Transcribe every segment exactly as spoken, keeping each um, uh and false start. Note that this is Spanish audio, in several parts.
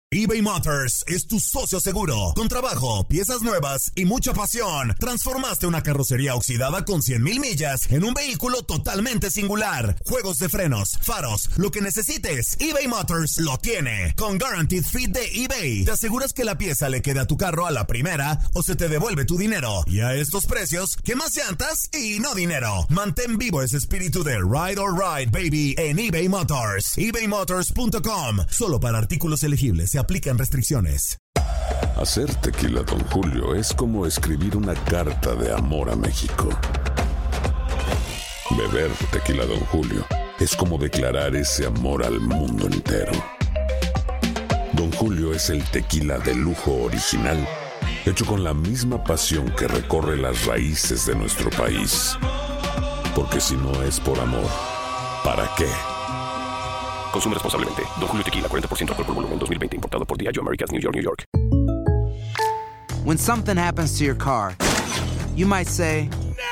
eBay Motors es tu socio seguro. Con trabajo, piezas nuevas y mucha pasión, transformaste una carrocería oxidada con cien mil millas en un vehículo totalmente singular. Juegos de frenos, faros, lo que necesites, eBay Motors lo tiene. Con Guaranteed Fit de eBay, te aseguras que la pieza le quede a tu carro a la primera o se te devuelve tu dinero. Y a estos precios, ¿qué más llantas y no dinero? Mantén vivo ese espíritu de Ride or Ride, baby, en eBay Motors. ebay motors punto com. Solo para artículos elegibles se aplican restricciones. Hacer tequila Don Julio es como escribir una carta de amor a México. Beber tequila Don Julio es como declarar ese amor al mundo entero. Don Julio es el tequila de lujo original, hecho con la misma pasión que recorre las raíces de nuestro país. Porque si no es por amor, ¿para qué? Consume responsablemente. Don Julio Tequila, cuarenta por ciento alcohol por volumen, dos mil veinte. Importado por Diageo Americas, New York, New York. When something happens to your car, you might say,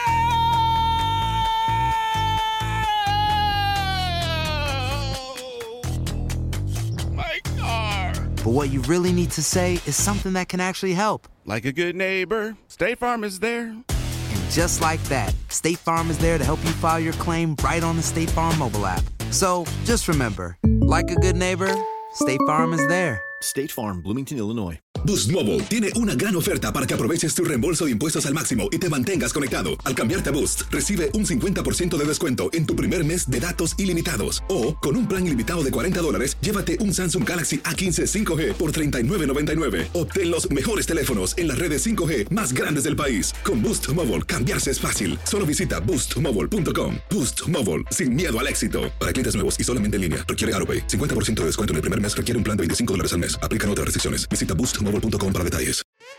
My car! But what you really need to say is something that can actually help. Like a good neighbor, State Farm is there. And just like that, State Farm is there to help you file your claim right on the State Farm mobile app. So, just remember, like a good neighbor, State Farm is there. State Farm, Bloomington, Illinois. Boost Mobile tiene una gran oferta para que aproveches tu reembolso de impuestos al máximo y te mantengas conectado. Al cambiarte a Boost, recibe un cincuenta por ciento de descuento en tu primer mes de datos ilimitados. O, con un plan ilimitado de cuarenta dólares, llévate un Samsung Galaxy A quince cinco G por treinta y nueve noventa y nueve. Obtén los mejores teléfonos en las redes cinco G más grandes del país. Con Boost Mobile, cambiarse es fácil. Solo visita boost mobile punto com. Boost Mobile, sin miedo al éxito. Para clientes nuevos y solamente en línea, requiere AutoPay. cincuenta por ciento de descuento en el primer mes requiere un plan de veinticinco dólares al mes. Aplican otras restricciones. Visita boost mobile punto com para detalles.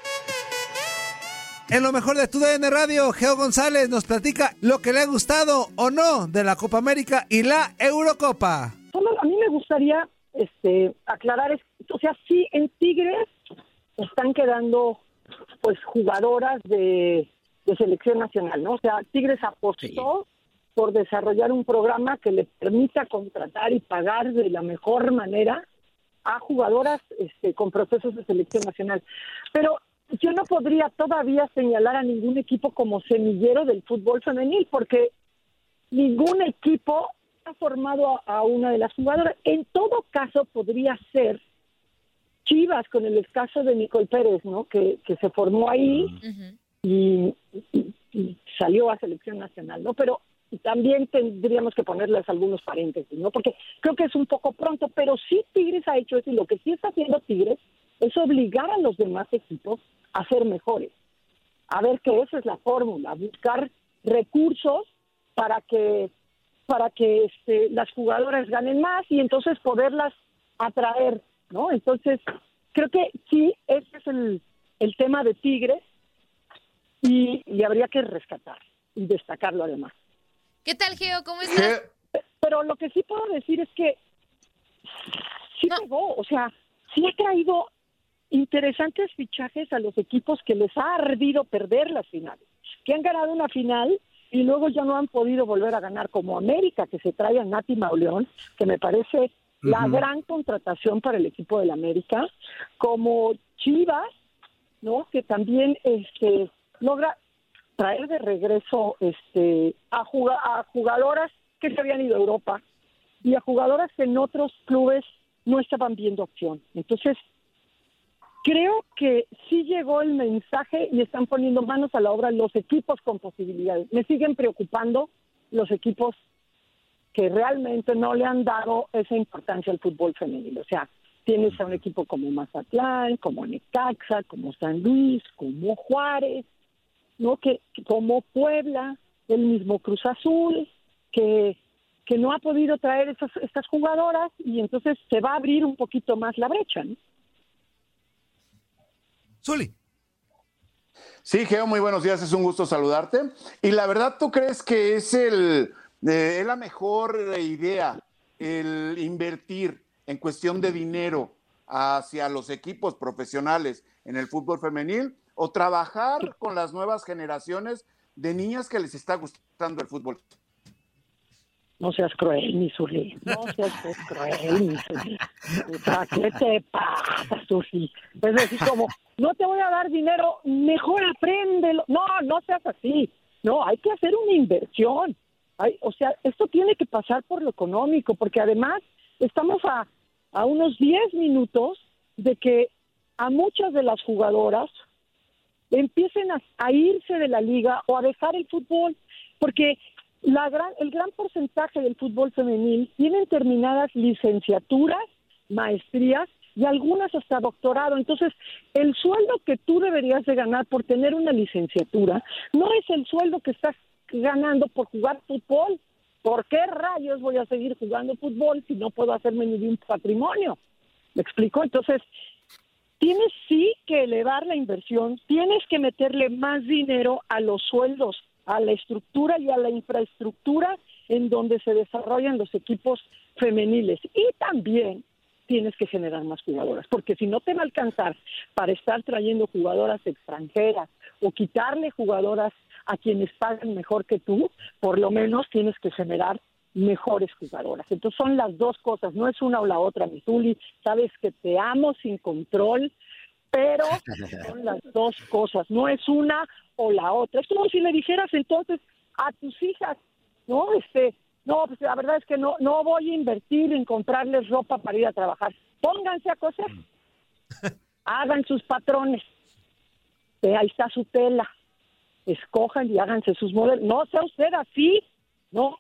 En lo mejor de tu D N Radio, Geo González nos platica lo que le ha gustado o no de la Copa América y la Eurocopa. Solo a mí me gustaría este, aclarar, es, o sea, sí en Tigres están quedando pues jugadoras de, de selección nacional, ¿no? O sea, Tigres apostó sí. por desarrollar un programa que le permita contratar y pagar de la mejor manera a jugadoras este, con procesos de selección nacional. Pero yo no podría todavía señalar a ningún equipo como semillero del fútbol femenil, porque ningún equipo ha formado a, a una de las jugadoras. En todo caso, podría ser Chivas, con el caso de Nicole Pérez, ¿no? Que, que se formó ahí uh-huh. y, y, y salió a selección nacional, ¿no? Pero también tendríamos que ponerles algunos paréntesis, ¿no? Porque creo que es un poco pronto, pero sí Tigres ha hecho eso, y lo que sí está haciendo Tigres es obligar a los demás equipos a ser mejores. A ver que esa es la fórmula, buscar recursos para que para que este, las jugadoras ganen más y entonces poderlas atraer, ¿no? Entonces, creo que sí, ese es el, el tema de Tigres y, y habría que rescatar y destacarlo además. ¿Qué tal, Geo? ¿Cómo estás? Pero lo que sí puedo decir es que sí no. pegó, o sea, sí ha traído interesantes fichajes a los equipos que les ha ardido perder las finales, que han ganado una final y luego ya no han podido volver a ganar, como América, que se trae a Nati Mauleón, que me parece uh-huh. la gran contratación para el equipo del América, como Chivas, ¿no? Que también este logra traer de regreso este a, jug- a jugadoras que se habían ido a Europa y a jugadoras que en otros clubes no estaban viendo opción. Entonces, creo que sí llegó el mensaje y están poniendo manos a la obra los equipos con posibilidades. Me siguen preocupando los equipos que realmente no le han dado esa importancia al fútbol femenil. O sea, tienes a un equipo como Mazatlán, como Necaxa, como San Luis, como Juárez, ¿no? Que, que como Puebla, el mismo Cruz Azul, que, que no ha podido traer esas, estas jugadoras y entonces se va a abrir un poquito más la brecha, ¿no? Zuli. Sí, Geo, muy buenos días, es un gusto saludarte. Y la verdad, ¿tú crees que es, el, eh, es la mejor idea el invertir en cuestión de dinero hacia los equipos profesionales en el fútbol femenil o trabajar con las nuevas generaciones de niñas que les está gustando el fútbol? No seas cruel, mi Zuli. No seas pues, cruel, mi Zuli. O sea, ¿qué te pasa, Zuli? Es decir, como, no te voy a dar dinero, mejor apréndelo. No, no seas así. No, hay que hacer una inversión. Hay, o sea, esto tiene que pasar por lo económico, porque además estamos a, a unos diez minutos de que a muchas de las jugadoras empiecen a, a irse de la liga o a dejar el fútbol, porque la gran, el gran porcentaje del fútbol femenil tienen terminadas licenciaturas, maestrías y algunas hasta doctorado. Entonces, el sueldo que tú deberías de ganar por tener una licenciatura no es el sueldo que estás ganando por jugar fútbol. ¿Por qué rayos voy a seguir jugando fútbol si no puedo hacerme ni de un patrimonio? ¿Me explico? Entonces, tienes sí que elevar la inversión, tienes que meterle más dinero a los sueldos, a la estructura y a la infraestructura en donde se desarrollan los equipos femeniles. Y también tienes que generar más jugadoras, porque si no te va a alcanzar para estar trayendo jugadoras extranjeras o quitarle jugadoras a quienes pagan mejor que tú, por lo menos tienes que generar mejores jugadoras. Entonces son las dos cosas, no es una o la otra, mi Zuli. Sabes que te amo sin control, pero son las dos cosas, no es una o la otra. Es como si le dijeras entonces a tus hijas, no, este, no, pues la verdad es que no, no voy a invertir en comprarles ropa para ir a trabajar. Pónganse a coser, hagan sus patrones, eh, ahí está su tela, escojan y háganse sus modelos. No sea usted así, no.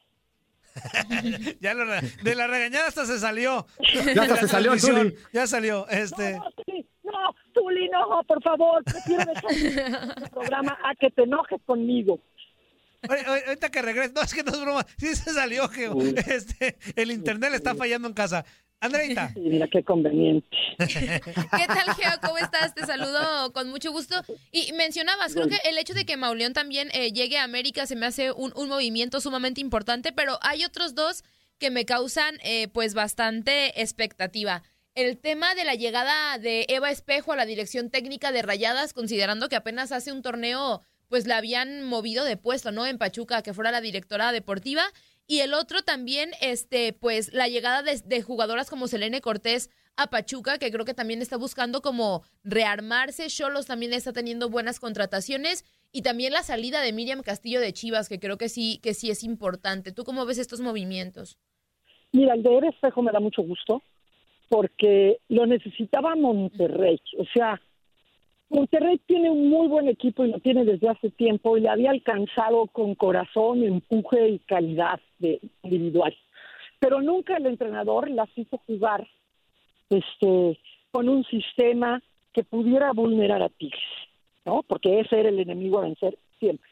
Ya lo, de la regañada hasta se salió. Ya hasta se salió, Zuli. Ya salió, este. No, Zuli, no, Zuli, no, por favor, prefiero dejar el programa a que te enojes conmigo. Ahorita que regreso, no, es que no es broma, sí se salió, Geo. Este, el internet le está fallando en casa. Andreita. Sí, mira qué conveniente. ¿Qué tal, Geo? ¿Cómo estás? Te saludo con mucho gusto. Y mencionabas, creo que el hecho de que Mauleón también eh, llegue a América se me hace un, un movimiento sumamente importante, pero hay otros dos que me causan eh, pues bastante expectativa. El tema de la llegada de Eva Espejo a la dirección técnica de Rayadas, considerando que apenas hace un torneo pues la habían movido de puesto, ¿no? En Pachuca, que fuera la directora deportiva. Y el otro también, este, pues, la llegada de, de jugadoras como Selene Cortés a Pachuca, que creo que también está buscando como rearmarse. Xolos también está teniendo buenas contrataciones. Y también la salida de Miriam Castillo de Chivas, que creo que sí, que sí es importante. ¿Tú cómo ves estos movimientos? Mira, el de Eva Espejo me da mucho gusto, porque lo necesitaba Monterrey. O sea, Monterrey tiene un muy buen equipo y lo tiene desde hace tiempo y le había alcanzado con corazón, empuje y calidad de individual. Pero nunca el entrenador las hizo jugar este, con un sistema que pudiera vulnerar a Tigres, ¿no? Porque ese era el enemigo a vencer siempre.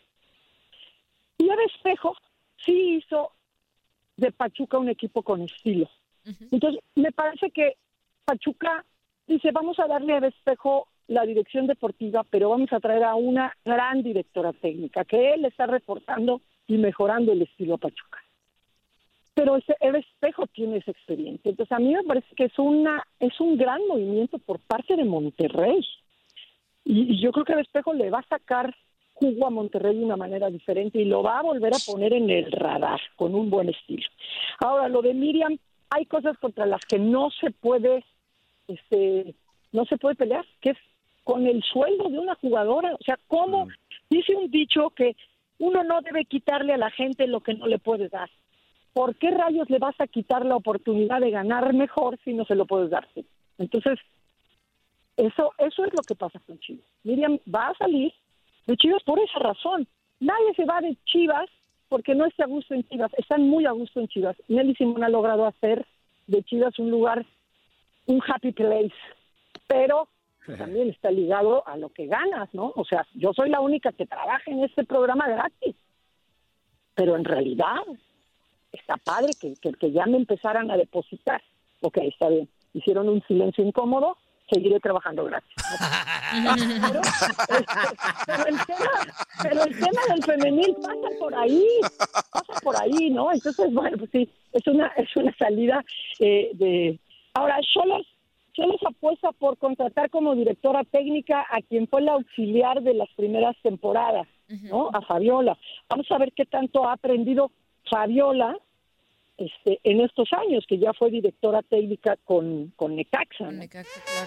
Y Eva Espejo sí hizo de Pachuca un equipo con estilo. Uh-huh. Entonces, me parece que Pachuca dice, vamos a darle a Eva Espejo la dirección deportiva, pero vamos a traer a una gran directora técnica, que él está reportando y mejorando el estilo a Pachuca. Pero ese Eva Espejo tiene esa experiencia. Entonces, a mí me parece que es una es un gran movimiento por parte de Monterrey. Y, y yo creo que Eva Espejo le va a sacar jugo a Monterrey de una manera diferente y lo va a volver a poner en el radar con un buen estilo. Ahora, lo de Miriam, hay cosas contra las que no se puede este no se puede pelear, que es con el sueldo de una jugadora. O sea, ¿cómo? Dice un dicho que uno no debe quitarle a la gente lo que no le puedes dar. ¿Por qué rayos le vas a quitar la oportunidad de ganar mejor si no se lo puedes dar? Entonces, eso eso es lo que pasa con Chivas. Miriam va a salir de Chivas por esa razón. Nadie se va de Chivas porque no está a gusto en Chivas. Están muy a gusto en Chivas. Nelly Simón ha logrado hacer de Chivas un lugar, un happy place. Pero también está ligado a lo que ganas, ¿no? O sea, yo soy la única que trabaja en este programa gratis, pero en realidad está padre que, que, que ya me empezaran a depositar. Ok, está bien, hicieron un silencio incómodo, seguiré trabajando gratis, ¿no? pero, pero, el tema, pero el tema del femenil pasa por ahí, pasa por ahí, ¿no? Entonces, bueno, pues sí, es una, es una salida eh, de... Ahora, Xolos Xolos apuesta por contratar como directora técnica a quien fue la auxiliar de las primeras temporadas, ¿no? A Fabiola. Vamos a ver qué tanto ha aprendido Fabiola este, en estos años, que ya fue directora técnica con, con Necaxa. Con Necaxa, claro.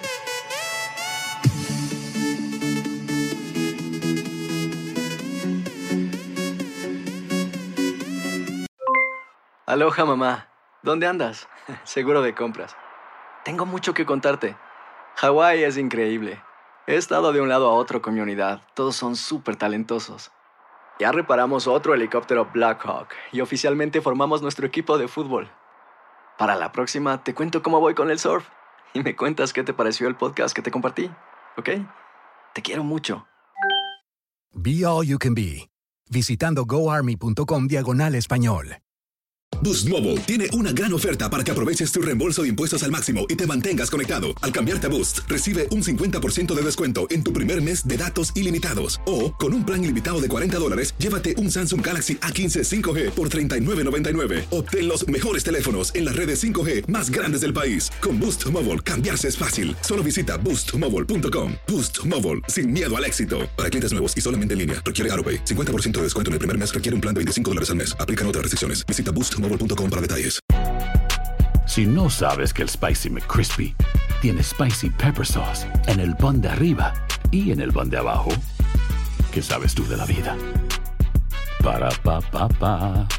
Aloha, mamá. ¿Dónde andas? Seguro de compras. Tengo mucho que contarte. Hawái es increíble. He estado de un lado a otro con mi unidad. Todos son súper talentosos. Ya reparamos otro helicóptero Blackhawk y oficialmente formamos nuestro equipo de fútbol. Para la próxima te cuento cómo voy con el surf y me cuentas qué te pareció el podcast que te compartí, ¿ok? Te quiero mucho. Be All You Can Be, visitando goarmy.com diagonal español. Boost Mobile tiene una gran oferta para que aproveches tu reembolso de impuestos al máximo y te mantengas conectado. Al cambiarte a Boost, recibe un cincuenta por ciento de descuento en tu primer mes de datos ilimitados. O, con un plan ilimitado de cuarenta dólares, llévate un Samsung Galaxy A quince cinco G por treinta y nueve noventa y nueve. Obtén los mejores teléfonos en las redes cinco G más grandes del país. Con Boost Mobile, cambiarse es fácil. Solo visita boost mobile punto com. Boost Mobile, sin miedo al éxito. Para clientes nuevos y solamente en línea, requiere AutoPay. cincuenta por ciento de descuento en el primer mes requiere un plan de veinticinco dólares al mes. Aplican otras restricciones. Visita boost mobile punto com para detalles. Si no sabes que el Spicy McCrispy tiene Spicy Pepper Sauce en el pan de arriba y en el pan de abajo, ¿qué sabes tú de la vida? Para, pa, pa, pa.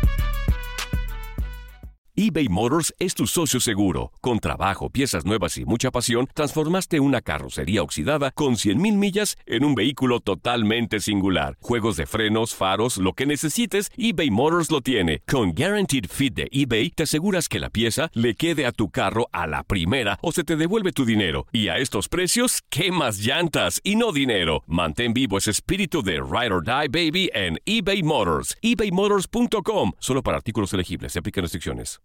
eBay Motors es tu socio seguro. Con trabajo, piezas nuevas y mucha pasión, transformaste una carrocería oxidada con cien mil millas en un vehículo totalmente singular. Juegos de frenos, faros, lo que necesites, eBay Motors lo tiene. Con Guaranteed Fit de eBay, te aseguras que la pieza le quede a tu carro a la primera o se te devuelve tu dinero. Y a estos precios, ¿qué más llantas y no dinero? Mantén vivo ese espíritu de Ride or Die, baby, en eBay Motors. ebay motors punto com. Solo para artículos elegibles. Se aplican restricciones.